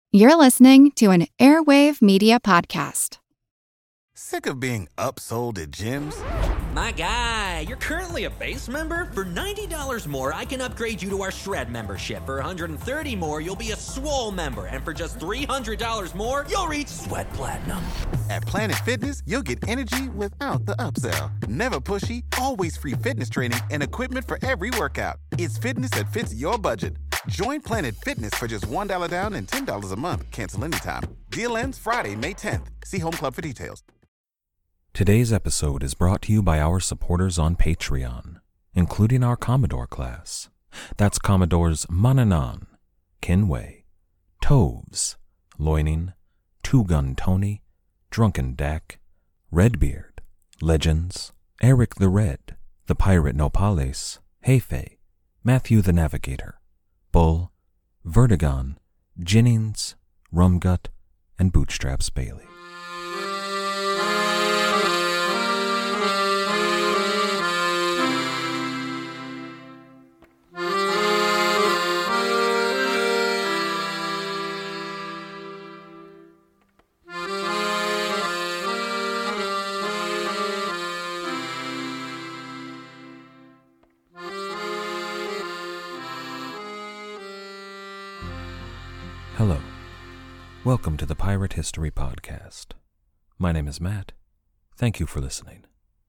You're listening to an Airwave Media Podcast. Sick of being upsold at gyms? My guy, you're currently a base member? For $90 more, I can upgrade you to our Shred membership. For $130 more, you'll be a Swole member. And for just $300 more, you'll reach Sweat Platinum. At Planet Fitness, you'll get energy without the upsell. Never pushy, always free fitness training and equipment for every workout. It's fitness that fits your budget. Join Planet Fitness for just $1 down and $10 a month. Cancel anytime. Deal ends Friday, May 10th. See Home Club for details. Today's episode is brought to you by our supporters on Patreon, including our Commodore class. That's Commodores Mananan, Kinway, Toves, Loining, Two Gun Tony, Drunken Dak, Redbeard, Legends, Eric the Red, The Pirate Nopales, Hefe, Matthew the Navigator, Bull, Vertigon, Jennings, Rumgut, and Bootstraps Bailey. Hello. Welcome to the Pirate History Podcast. My name is Matt. Thank you for listening.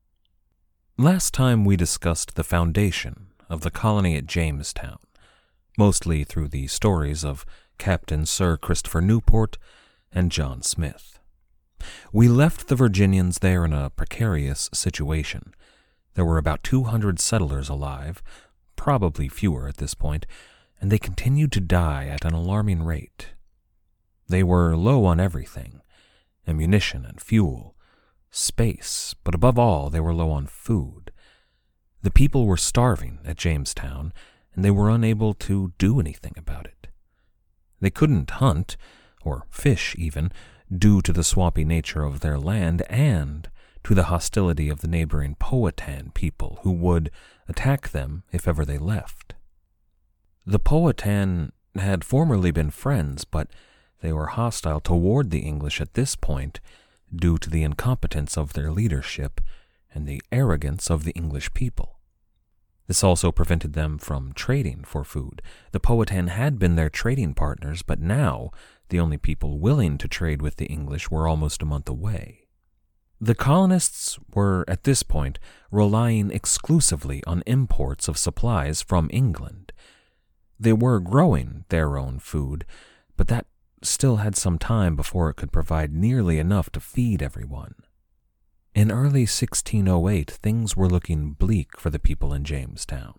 Last time we discussed the foundation of the colony at Jamestown, mostly through the stories of Captain Sir Christopher Newport and John Smith. We left the Virginians there in a precarious situation. There were about 200 settlers alive, probably fewer at this point, and they continued to die at an alarming rate. They were low on everything, ammunition and fuel, space, but above all, they were low on food. The people were starving at Jamestown, and they were unable to do anything about it. They couldn't hunt, or fish even, due to the swampy nature of their land and to the hostility of the neighboring Powhatan people who would attack them if ever they left. The Powhatan had formerly been friends, but they were hostile toward the English at this point due to the incompetence of their leadership and the arrogance of the English people. This also prevented them from trading for food. The Powhatan had been their trading partners, but now the only people willing to trade with the English were almost a month away. The colonists were, at this point, relying exclusively on imports of supplies from England. They were growing their own food, but that still had some time before it could provide nearly enough to feed everyone. In early 1608, things were looking bleak for the people in Jamestown.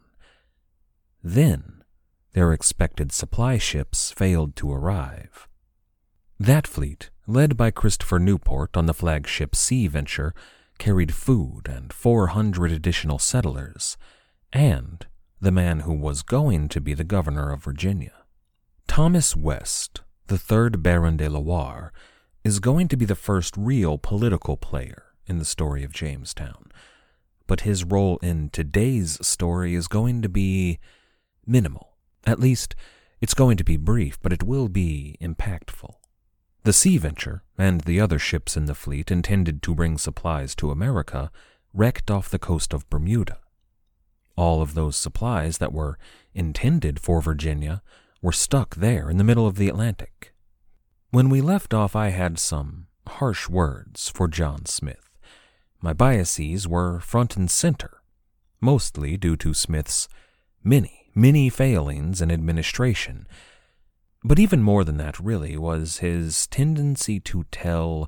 Then, their expected supply ships failed to arrive. That fleet, led by Christopher Newport on the flagship Sea Venture, carried food and 400 additional settlers, and the man who was going to be the governor of Virginia. Thomas West, the 3rd Baron de la Warre, is going to be the first real political player in the story of Jamestown, but his role in today's story is going to be minimal. At least, it's going to be brief, but it will be impactful. The Sea Venture and the other ships in the fleet intended to bring supplies to America wrecked off the coast of Bermuda. All of those supplies that were intended for Virginia were stuck there in the middle of the Atlantic. When we left off, I had some harsh words for John Smith. My biases were front and center, mostly due to Smith's many failings in administration. But even more than that, really, was his tendency to tell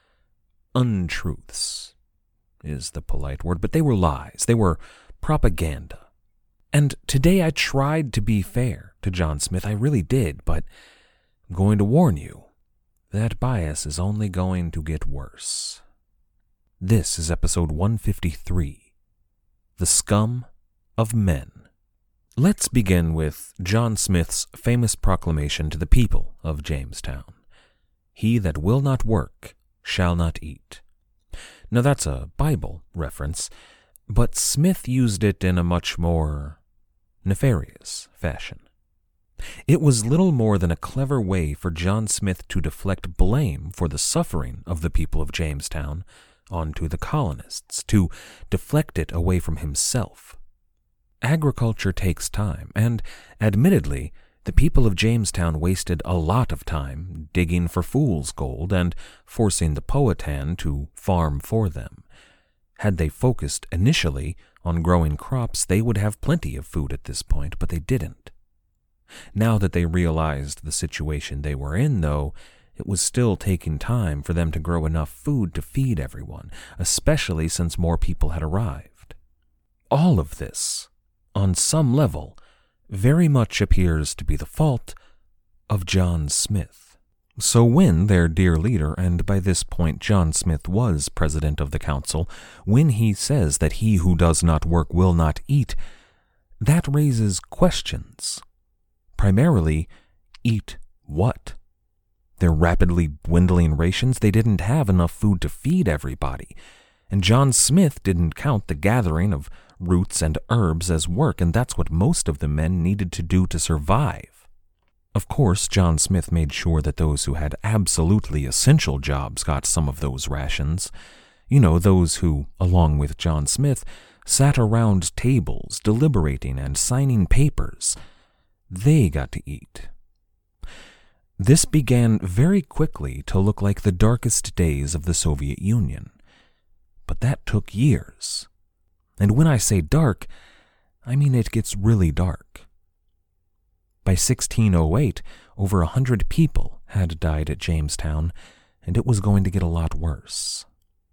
untruths, is the polite word, but they were lies. They were propaganda. And today I tried to be fair to John Smith. I really did, but I'm going to warn you, that bias is only going to get worse. This is episode 153, The Scum of Men. Let's begin with John Smith's famous proclamation to the people of Jamestown. He that will not work shall not eat. Now that's a Bible reference, but Smith used it in a much more nefarious fashion. It was little more than a clever way for John Smith to deflect blame for the suffering of the people of Jamestown onto the colonists, to deflect it away from himself. Agriculture takes time, and, admittedly, the people of Jamestown wasted a lot of time digging for fool's gold and forcing the Powhatan to farm for them. Had they focused initially on growing crops, they would have plenty of food at this point, but they didn't. Now that they realized the situation they were in, though, it was still taking time for them to grow enough food to feed everyone, especially since more people had arrived. All of this, on some level, very much appears to be the fault of John Smith. So when their dear leader, and by this point John Smith was president of the council, when he says that he who does not work will not eat, that raises questions. Primarily, eat what? Their rapidly dwindling rations, they didn't have enough food to feed everybody, and John Smith didn't count the gathering of roots and herbs as work, and that's what most of the men needed to do to survive. Of course, John Smith made sure that those who had absolutely essential jobs got some of those rations. You know, those who, along with John Smith, sat around tables deliberating and signing papers. They got to eat. This began very quickly to look like the darkest days of the Soviet Union. But that took years. And when I say dark, I mean it gets really dark. By 1608, over 100 people had died at Jamestown, and it was going to get a lot worse.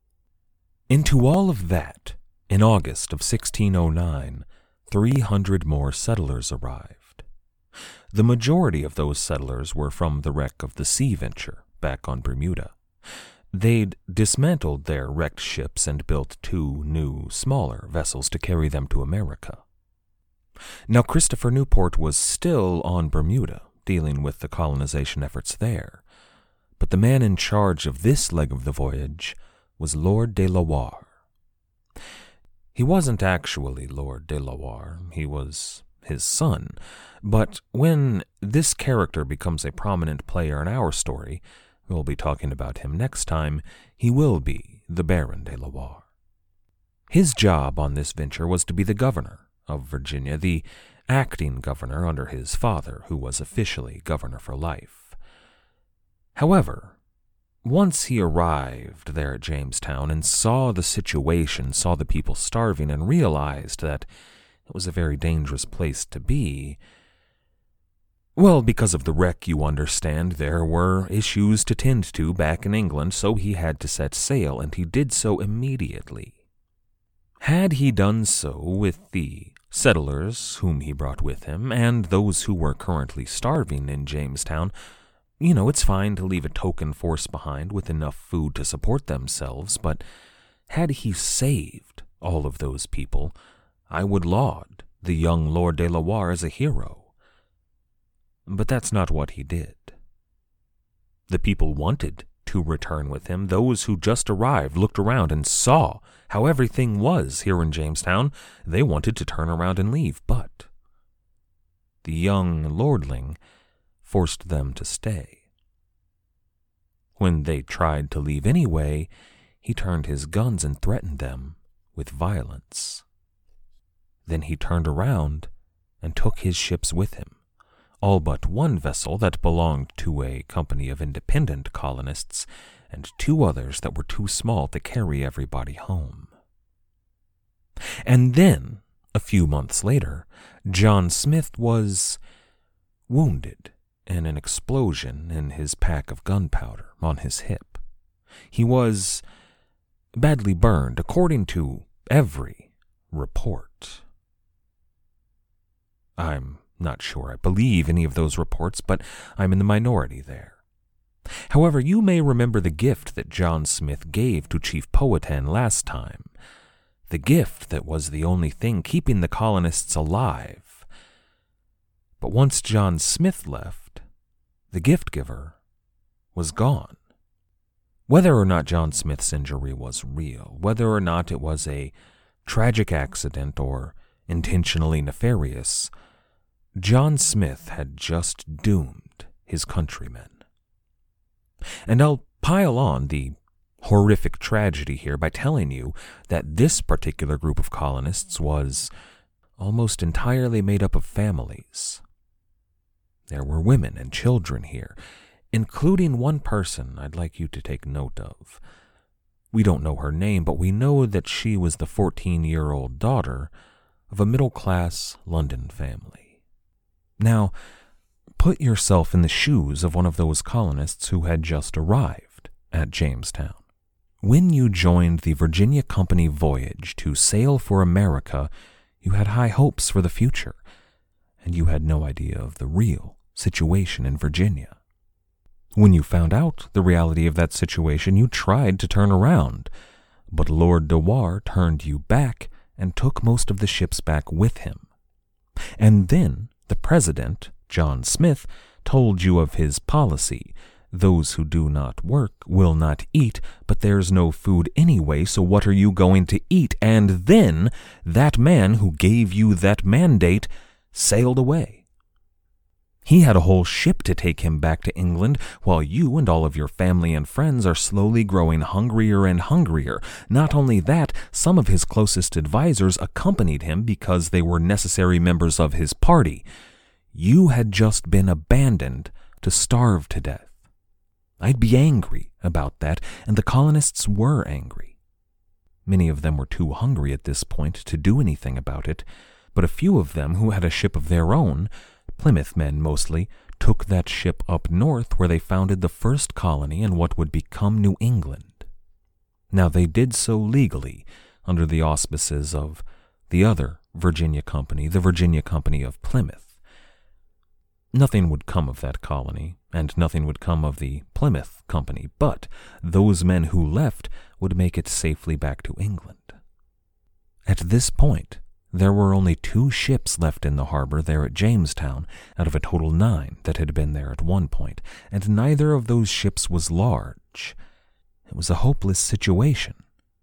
Into all of that, in August of 1609, 300 more settlers arrived. The majority of those settlers were from the wreck of the Sea Venture back on Bermuda. They'd dismantled their wrecked ships and built 2 new, smaller vessels to carry them to America. Now, Christopher Newport was still on Bermuda, dealing with the colonization efforts there, but the man in charge of this leg of the voyage was Lord de la Warr. He wasn't actually Lord de la Warr, he was his son, but when this character becomes a prominent player in our story, we'll be talking about him next time, he will be the Baron de la Warr. His job on this venture was to be the governor of Virginia, the acting governor under his father, who was officially governor for life. However, once he arrived there at Jamestown and saw the situation, saw the people starving, and realized that it was a very dangerous place to be, well, because of the wreck, you understand, there were issues to tend to back in England, so he had to set sail, and he did so immediately. Had he done so with the settlers whom he brought with him, and those who were currently starving in Jamestown, you know, it's fine to leave a token force behind with enough food to support themselves, but had he saved all of those people, I would laud the young Lord de la Warr as a hero. But that's not what he did. The people wanted to return with him. Those who just arrived looked around and saw how everything was here in Jamestown. They wanted to turn around and leave, but the young lordling forced them to stay. When they tried to leave anyway, he turned his guns and threatened them with violence. Then he turned around and took his ships with him, all but one vessel that belonged to a company of independent colonists, and 2 others that were too small to carry everybody home. And then, a few months later, John Smith was wounded in an explosion in his pack of gunpowder on his hip. He was badly burned, according to every report. I'm not sure I believe any of those reports, but I'm in the minority there. However, you may remember the gift that John Smith gave to Chief Powhatan last time, the gift that was the only thing keeping the colonists alive. But once John Smith left, the gift-giver was gone. Whether or not John Smith's injury was real, whether or not it was a tragic accident or intentionally nefarious, John Smith had just doomed his countrymen. And I'll pile on the horrific tragedy here by telling you that this particular group of colonists was almost entirely made up of families. There were women and children here, including one person I'd like you to take note of. We don't know her name, but we know that she was the 14-year-old daughter of a middle-class London family. Now, put yourself in the shoes of one of those colonists who had just arrived at Jamestown. When you joined the Virginia Company voyage to sail for America, you had high hopes for the future, and you had no idea of the real situation in Virginia. When you found out the reality of that situation, you tried to turn around, but Lord de War turned you back and took most of the ships back with him. And then the president, John Smith, told you of his policy. Those who do not work will not eat, but there's no food anyway, so what are you going to eat? And then that man who gave you that mandate sailed away. He had a whole ship to take him back to England, while you and all of your family and friends are slowly growing hungrier and hungrier. Not only that, some of his closest advisors accompanied him because they were necessary members of his party. You had just been abandoned to starve to death. I'd be angry about that, and the colonists were angry. Many of them were too hungry at this point to do anything about it, but a few of them who had a ship of their own, Plymouth men mostly, took that ship up north where they founded the first colony in what would become New England. Now they did so legally, under the auspices of the other Virginia Company, the Virginia Company of Plymouth. Nothing would come of that colony, and nothing would come of the Plymouth Company, but those men who left would make it safely back to England. At this point, there were only 2 ships left in the harbor there at Jamestown, out of a total 9 that had been there at one point, and neither of those ships was large. It was a hopeless situation.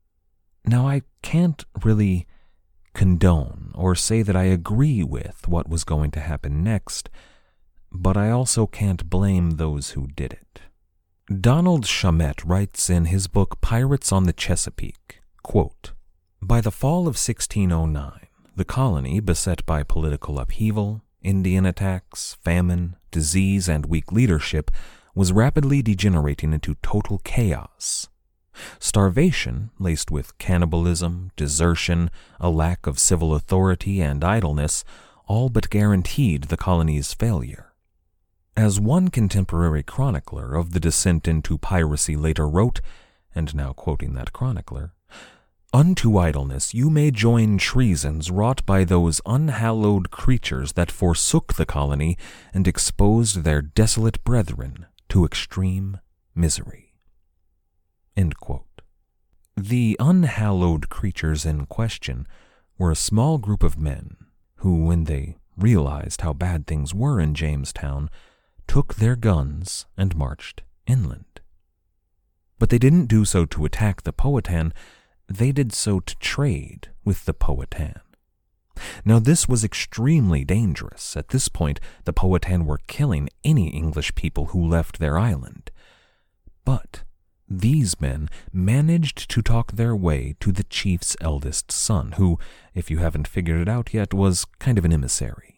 Now, I can't really condone or say that I agree with what was going to happen next, but I also can't blame those who did it. Donald Chaumette writes in his book Pirates on the Chesapeake, quote, "By the fall of 1609, the colony, beset by political upheaval, Indian attacks, famine, disease, and weak leadership, was rapidly degenerating into total chaos. Starvation, laced with cannibalism, desertion, a lack of civil authority, and idleness, all but guaranteed the colony's failure. As one contemporary chronicler of the descent into piracy later wrote, and now quoting that chronicler, "Unto idleness you may join treasons wrought by those unhallowed creatures that forsook the colony and exposed their desolate brethren to extreme misery." End quote. The unhallowed creatures in question were a small group of men who, when they realized how bad things were in Jamestown, took their guns and marched inland. But they didn't do so to attack the Powhatan, they did so to trade with the Powhatan. Now this was extremely dangerous. At this point, the Powhatan were killing any English people who left their island. But these men managed to talk their way to the chief's eldest son, who, if you haven't figured it out yet, was kind of an emissary.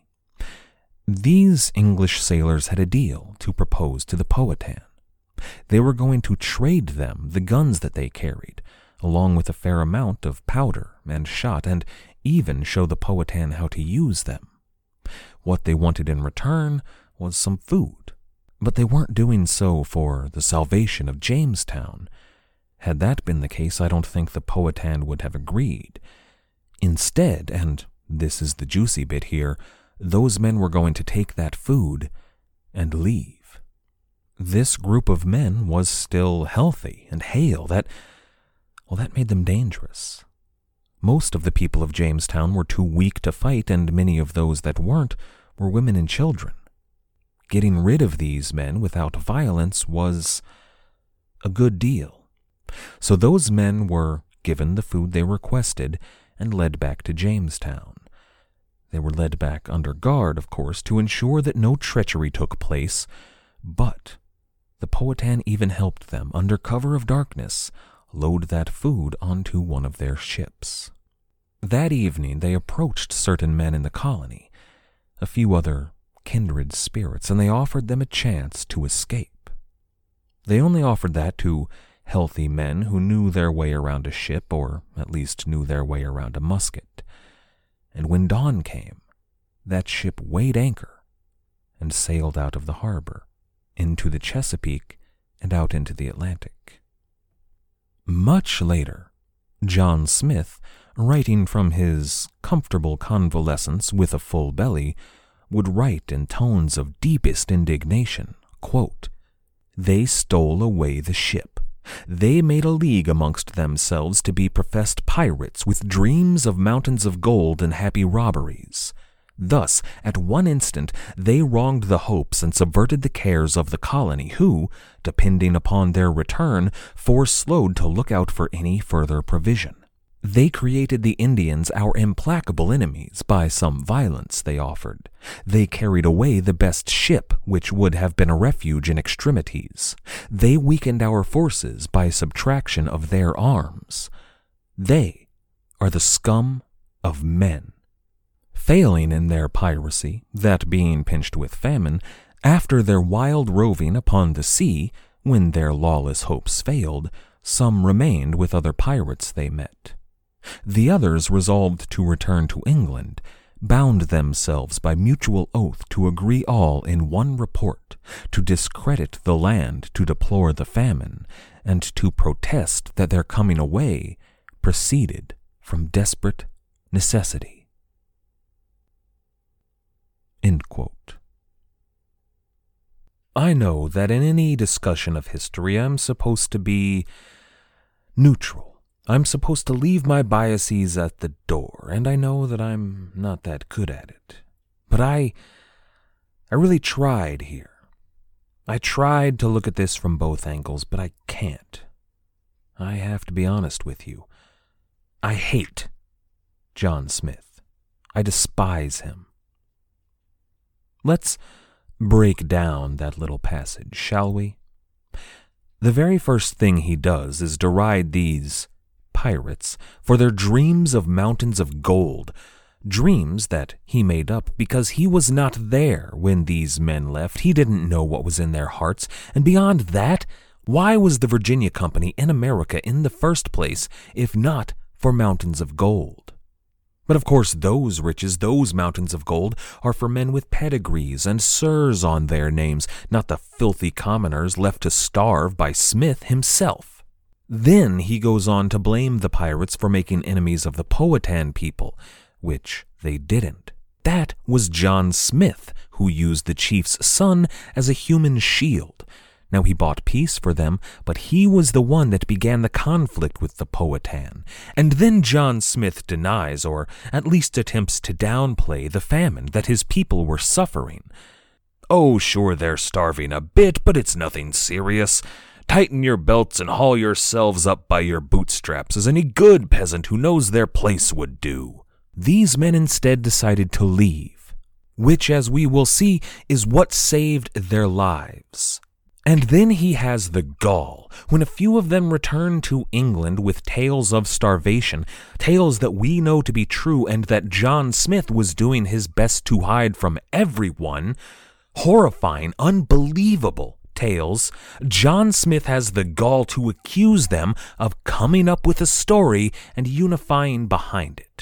These English sailors had a deal to propose to the Powhatan. They were going to trade them the guns that they carried, along with a fair amount of powder and shot, and even show the Powhatan how to use them. What they wanted in return was some food, but they weren't doing so for the salvation of Jamestown. Had that been the case, I don't think the Powhatan would have agreed. Instead, and this is the juicy bit here, those men were going to take that food and leave. This group of men was still healthy and hale. That made them dangerous. Most of the people of Jamestown were too weak to fight, and many of those that weren't were women and children. Getting rid of these men without violence was a good deal. So those men were given the food they requested and led back to Jamestown. They were led back under guard, of course, to ensure that no treachery took place, but the Powhatan even helped them, under cover of darkness, load that food onto one of their ships. That evening they approached certain men in the colony, a few other kindred spirits, and they offered them a chance to escape. They only offered that to healthy men who knew their way around a ship, or at least knew their way around a musket. And when dawn came, that ship weighed anchor and sailed out of the harbor, into the Chesapeake and out into the Atlantic. Much later, John Smith, writing from his comfortable convalescence with a full belly, would write in tones of deepest indignation, quote, "They stole away the ship. They made a league amongst themselves to be professed pirates with dreams of mountains of gold and happy robberies. Thus, at one instant, they wronged the hopes and subverted the cares of the colony, who, depending upon their return, foreslowed to look out for any further provision. They created the Indians our implacable enemies by some violence they offered. They carried away the best ship, which would have been a refuge in extremities. They weakened our forces by subtraction of their arms. They are the scum of men. Failing in their piracy, that being pinched with famine, after their wild roving upon the sea, when their lawless hopes failed, some remained with other pirates they met. The others resolved to return to England, bound themselves by mutual oath to agree all in one report, to discredit the land, to deplore the famine, and to protest that their coming away proceeded from desperate necessity." End quote. I know that in any discussion of history I'm supposed to be neutral. I'm supposed to leave my biases at the door, and I know that I'm not that good at it. But I really tried here. I tried to look at this from both angles, but I can't. I have to be honest with you. I hate John Smith. I despise him. Let's break down that little passage, shall we? The very first thing he does is deride these pirates for their dreams of mountains of gold, dreams that he made up because he was not there when these men left. He didn't know what was in their hearts, and beyond that, why was the Virginia Company in America in the first place, if not for mountains of gold? But of course those riches, those mountains of gold, are for men with pedigrees and sirs on their names, not the filthy commoners left to starve by Smith himself. Then he goes on to blame the pirates for making enemies of the Powhatan people, which they didn't. That was John Smith, who used the chief's son as a human shield. Now he bought peace for them, but he was the one that began the conflict with the Powhatan. And then John Smith denies, or at least attempts to downplay, the famine that his people were suffering. "Oh, sure, they're starving a bit, but it's nothing serious. Tighten your belts and haul yourselves up by your bootstraps, as any good peasant who knows their place would do." These men instead decided to leave, which, as we will see, is what saved their lives. And then he has the gall, when a few of them return to England with tales of starvation, tales that we know to be true and that John Smith was doing his best to hide from everyone, horrifying, unbelievable tales. John Smith has the gall to accuse them of coming up with a story and unifying behind it.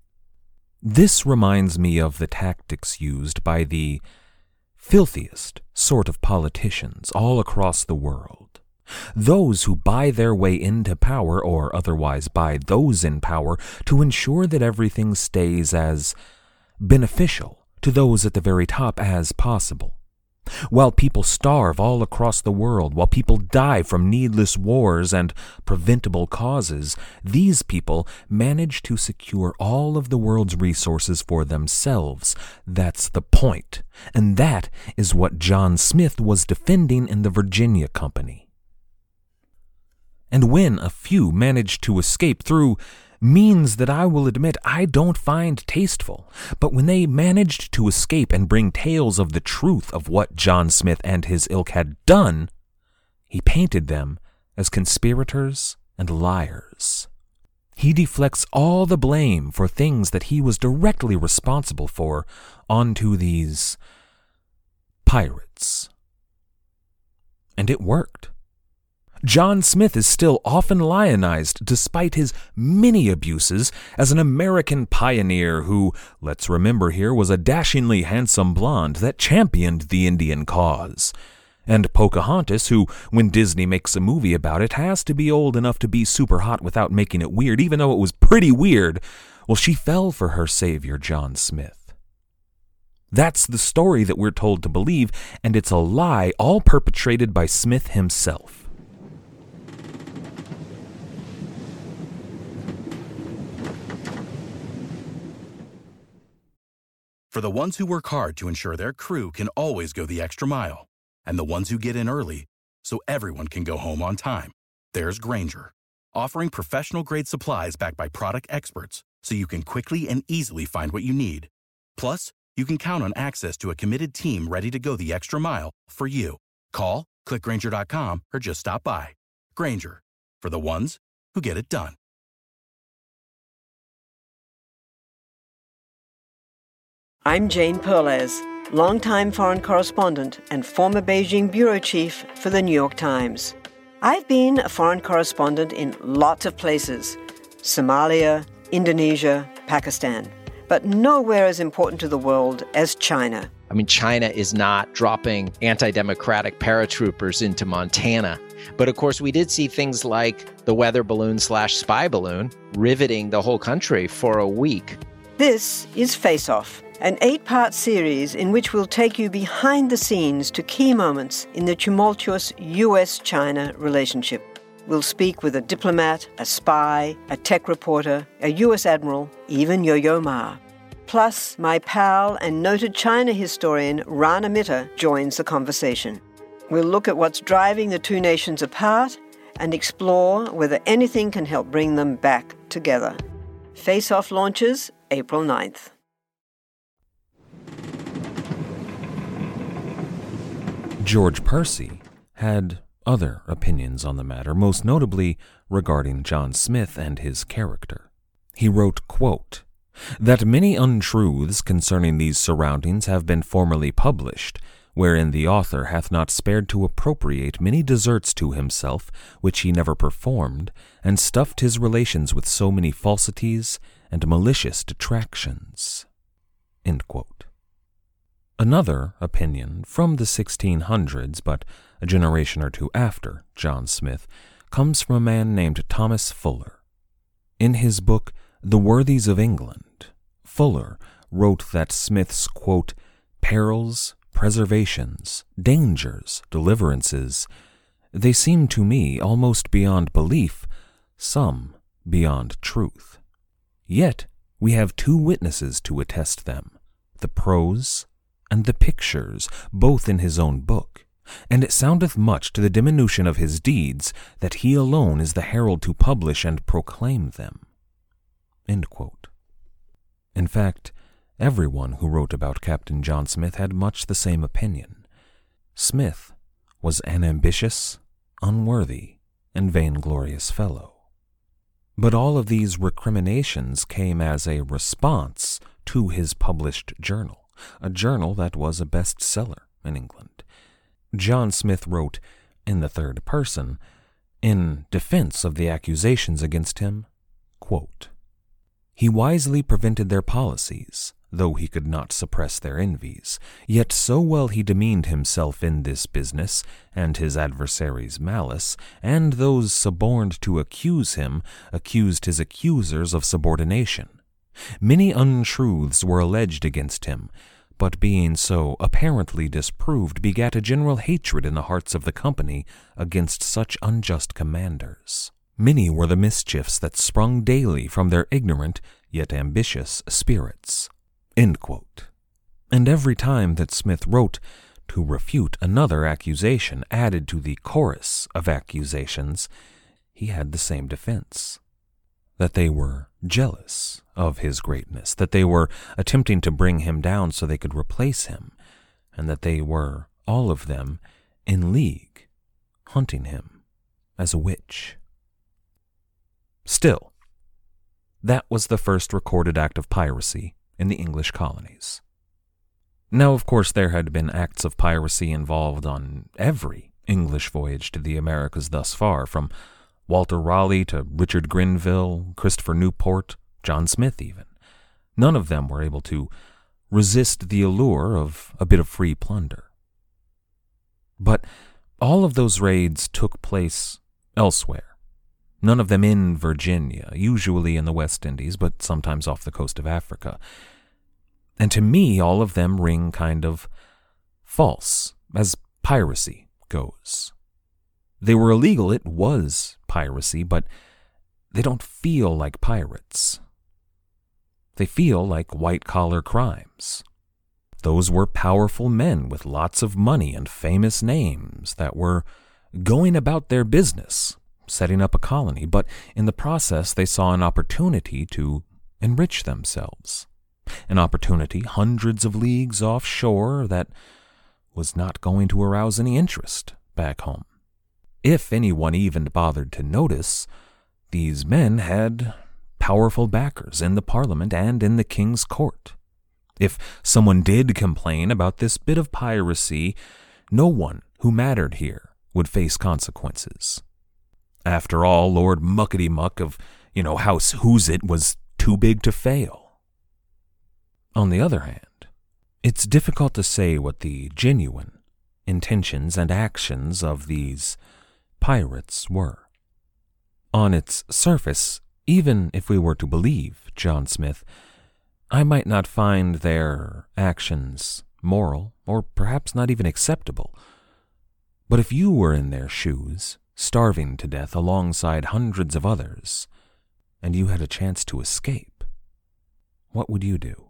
This reminds me of the tactics used by the filthiest sort of politicians all across the world. Those who buy their way into power, or otherwise buy those in power, to ensure that everything stays as beneficial to those at the very top as possible. While people starve all across the world, while people die from needless wars and preventable causes, these people manage to secure all of the world's resources for themselves. That's the point. And that is what John Smith was defending in the Virginia Company. And when a few managed to escape through means that I will admit I don't find tasteful, but when they managed to escape and bring tales of the truth of what John Smith and his ilk had done, he painted them as conspirators and liars. He deflects all the blame for things that he was directly responsible for onto these pirates. And it worked. John Smith is still often lionized despite his many abuses as an American pioneer who, let's remember here, was a dashingly handsome blonde that championed the Indian cause. And Pocahontas, who, when Disney makes a movie about it, has to be old enough to be super hot without making it weird, even though it was pretty weird. Well, she fell for her savior, John Smith. That's the story that we're told to believe, and it's a lie all perpetrated by Smith himself. For the ones who work hard to ensure their crew can always go the extra mile, and the ones who get in early so everyone can go home on time, there's Grainger, offering professional-grade supplies backed by product experts so you can quickly and easily find what you need. Plus, you can count on access to a committed team ready to go the extra mile for you. Call, click Grainger.com, or just stop by. Grainger, for the ones who get it done. I'm Jane Perlez, longtime foreign correspondent and former Beijing bureau chief for the New York Times. I've been a foreign correspondent in lots of places: Somalia, Indonesia, Pakistan, but nowhere as important to the world as China. I mean, China is not dropping anti-democratic paratroopers into Montana. But of course, we did see things like the weather balloon/spy balloon riveting the whole country for a week. This is Face Off, an 8-part series in which we'll take you behind the scenes to key moments in the tumultuous U.S.-China relationship. We'll speak with a diplomat, a spy, a tech reporter, a U.S. admiral, even Yo-Yo Ma. Plus, my pal and noted China historian Rana Mitter joins the conversation. We'll look at what's driving the two nations apart and explore whether anything can help bring them back together. Face Off launches April 9th. George Percy had other opinions on the matter, most notably regarding John Smith and his character. He wrote, quote, "that many untruths concerning these surroundings have been formerly published, wherein the author hath not spared to appropriate many deserts to himself, which he never performed, and stuffed his relations with so many falsities and malicious detractions." End quote. Another opinion from the 1600s, but a generation or two after John Smith, comes from a man named Thomas Fuller. In his book, The Worthies of England, Fuller wrote that Smith's, quote, "perils, preservations, dangers, deliverances, they seem to me almost beyond belief, some beyond truth. Yet we have two witnesses to attest them, the prose and the pictures, both in his own book, and it soundeth much to the diminution of his deeds that he alone is the herald to publish and proclaim them." End quote. In fact, everyone who wrote about Captain John Smith had much the same opinion. Smith was an ambitious, unworthy, and vainglorious fellow. But all of these recriminations came as a response to his published journal, a journal that was a bestseller in England. John Smith wrote, in the third person, in defense of the accusations against him, quote, "He wisely prevented their policies, though he could not suppress their envies, yet so well he demeaned himself in this business, and his adversaries' malice, and those suborned to accuse him, accused his accusers of subordination. Many untruths were alleged against him, but being so apparently disproved, begat a general hatred in the hearts of the company against such unjust commanders. Many were the mischiefs that sprung daily from their ignorant, yet ambitious spirits." End quote. And every time that Smith wrote to refute another accusation added to the chorus of accusations, he had the same defense. that they were jealous of his greatness, that they were attempting to bring him down so they could replace him, and that they were, all of them, in league, hunting him as a witch. Still, that was the first recorded act of piracy in the English colonies. Now, of course, there had been acts of piracy involved on every English voyage to the Americas thus far, from Walter Raleigh to Richard Grenville, Christopher Newport, John Smith even. None of them were able to resist the allure of a bit of free plunder. But all of those raids took place elsewhere. None of them in Virginia, usually in the West Indies, but sometimes off the coast of Africa. And to me, all of them ring kind of false, as piracy goes. They were illegal, it was piracy, but they don't feel like pirates. They feel like white-collar crimes. Those were powerful men with lots of money and famous names that were going about their business, setting up a colony, but in the process they saw an opportunity to enrich themselves. An opportunity hundreds of leagues offshore that was not going to arouse any interest back home. If anyone even bothered to notice, these men had powerful backers in the Parliament and in the King's court. If someone did complain about this bit of piracy, no one who mattered here would face consequences. After all, Lord Muckety-Muck of, House Who's-It was too big to fail. On the other hand, it's difficult to say what the genuine intentions and actions of these pirates were. On its surface, even if we were to believe John Smith, I might not find their actions moral or perhaps not even acceptable. But if you were in their shoes, starving to death alongside hundreds of others, and you had a chance to escape, what would you do?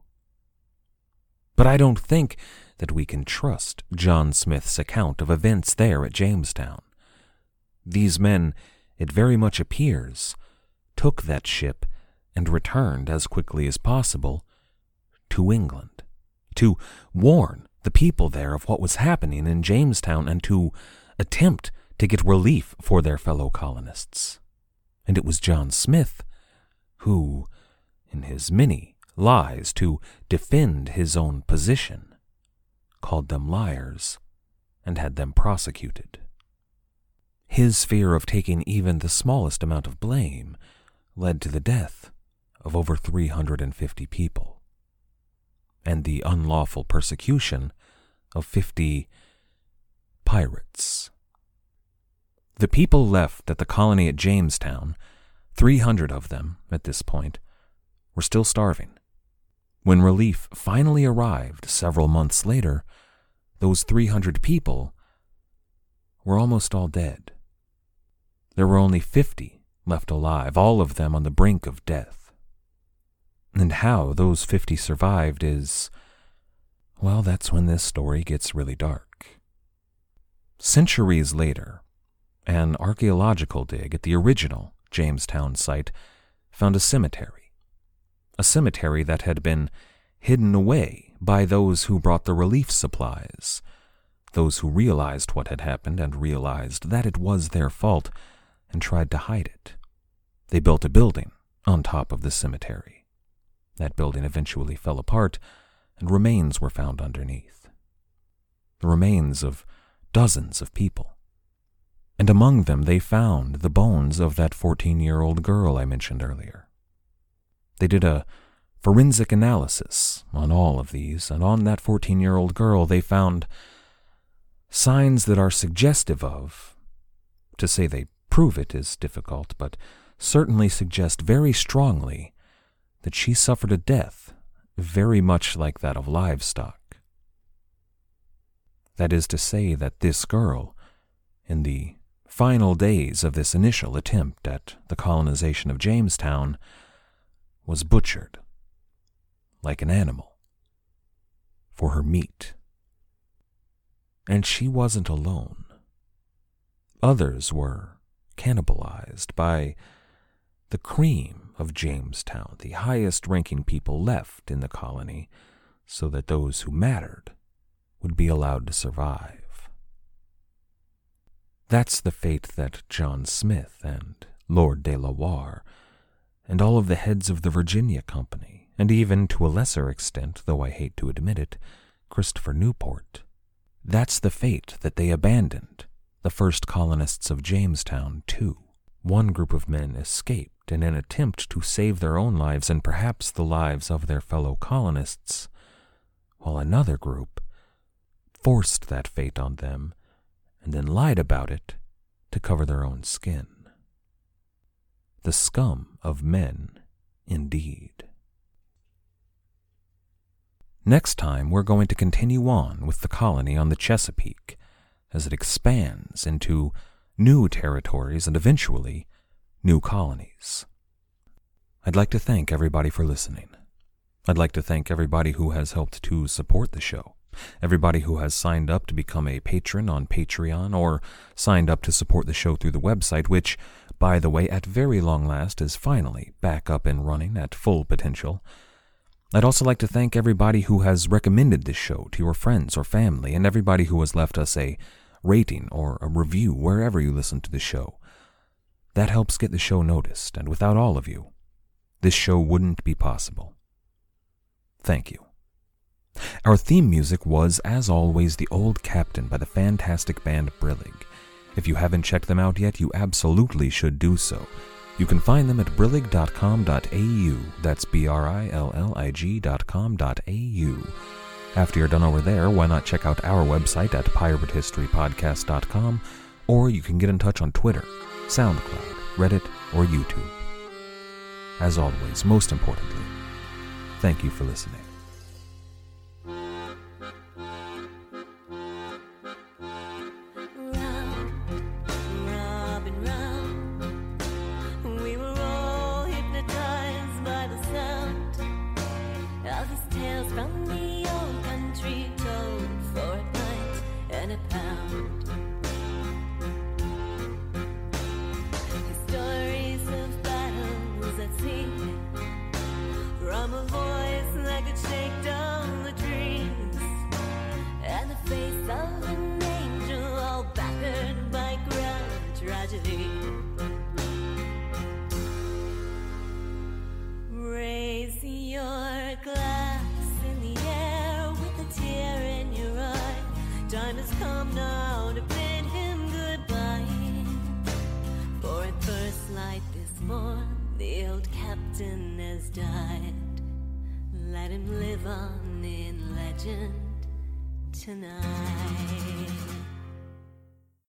But I don't think that we can trust John Smith's account of events there at Jamestown. These men, it very much appears, took that ship and returned as quickly as possible to England, to warn the people there of what was happening in Jamestown and to attempt to get relief for their fellow colonists. And it was John Smith who, in his many lies to defend his own position, called them liars and had them prosecuted. His fear of taking even the smallest amount of blame led to the death of over 350 people and the unlawful persecution of 50 pirates. The people left at the colony at Jamestown, 300 of them at this point, were still starving. When relief finally arrived several months later, those 300 people were almost all dead. There were only 50 left alive, all of them on the brink of death. And how those 50 survived is, well, that's when this story gets really dark. Centuries later, an archaeological dig at the original Jamestown site found a cemetery that had been hidden away by those who brought the relief supplies, those who realized what had happened and realized that it was their fault and tried to hide it. They built a building on top of the cemetery. That building eventually fell apart, and remains were found underneath. The remains of dozens of people. And among them they found the bones of that 14-year-old girl I mentioned earlier. They did a forensic analysis on all of these, and on that 14-year-old girl they found signs that are suggestive of, to say they prove it is difficult, but certainly suggest very strongly that she suffered a death very much like that of livestock. That is to say that this girl, in the final days of this initial attempt at the colonization of Jamestown, was butchered like an animal for her meat. And she wasn't alone. Others were cannibalized by the cream of Jamestown, the highest-ranking people left in the colony, so that those who mattered would be allowed to survive. That's the fate that John Smith and Lord de la Warr and all of the heads of the Virginia Company, and even, to a lesser extent, though I hate to admit it, Christopher Newport, that's the fate that they abandoned, the first colonists of Jamestown, too. One group of men escaped in an attempt to save their own lives and perhaps the lives of their fellow colonists, while another group forced that fate on them and then lied about it to cover their own skin. The scum of men, indeed. Next time, we're going to continue on with the colony on the Chesapeake as it expands into new territories and eventually new colonies. I'd like to thank everybody for listening. I'd like to thank everybody who has helped to support the show, everybody who has signed up to become a patron on Patreon or signed up to support the show through the website, which, by the way, at very long last is finally back up and running at full potential. I'd also like to thank everybody who has recommended this show to your friends or family, and everybody who has left us a rating or a review wherever you listen to the show. That helps get the show noticed, and without all of you, this show wouldn't be possible. Thank you. Our theme music was, as always, The Old Captain by the fantastic band Brillig. If you haven't checked them out yet, you absolutely should do so. You can find them at brillig.com.au. That's BRILLIG.com.au. After you're done over there, why not check out our website at piratehistorypodcast.com, or you can get in touch on Twitter, SoundCloud, Reddit, or YouTube. As always, most importantly, thank you for listening. Raise your glass in the air with a tear in your eye. Time has come now to bid him goodbye. For at first light this morn, the old captain has died. Let him live on in legend tonight.